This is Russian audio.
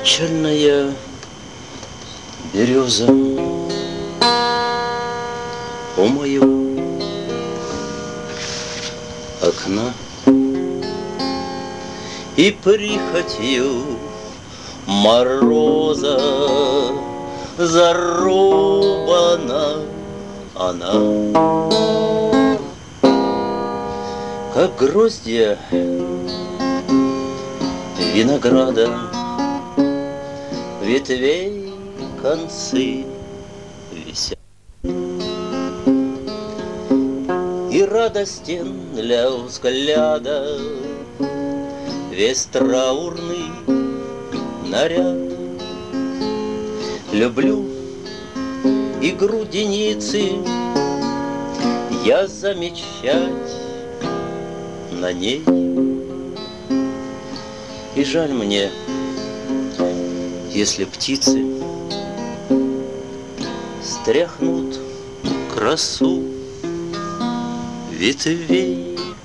Печальная береза у моего окна, и прихотью мороза зарубана она, как гроздья винограда, ветвей концы висят. И радостен для взгляда весь траурный наряд. Люблю игру деницы я замечать на ней. И жаль мне, если птицы стряхнут красу ветвей